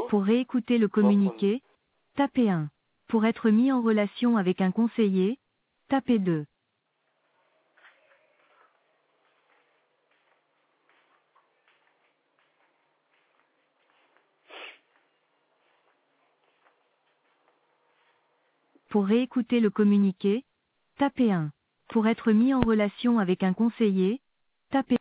Pour réécouter le communiqué, tapez 1. Pour être mis en relation avec un conseiller, tapez 2. Pour réécouter le communiqué, tapez 1. Pour être mis en relation avec un conseiller, tapez